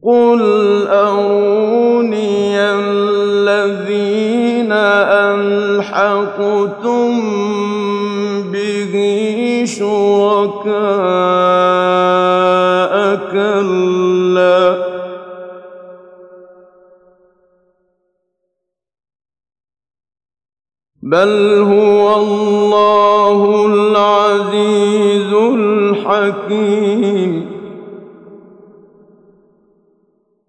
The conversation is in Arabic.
قُلْ أَرُونِيَ الَّذِينَ أَلْحَقْتُم بِهِ شُرَكَاءَ ۖ كَلَّا ۚ بَلْ هُوَ اللَّهُ